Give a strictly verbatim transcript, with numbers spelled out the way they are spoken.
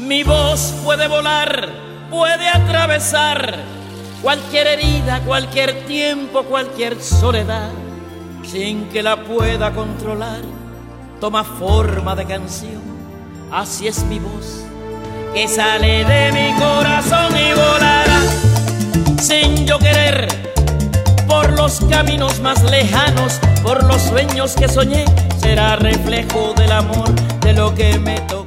Mi voz puede volar, puede atravesar cualquier herida, cualquier tiempo, cualquier soledad, sin que la pueda controlar. Toma forma de canción, así es mi voz, que sale de mi corazón y volará, sin yo querer, por los caminos más lejanos, por los sueños que soñé. Será reflejo del amor, de lo que me tocó.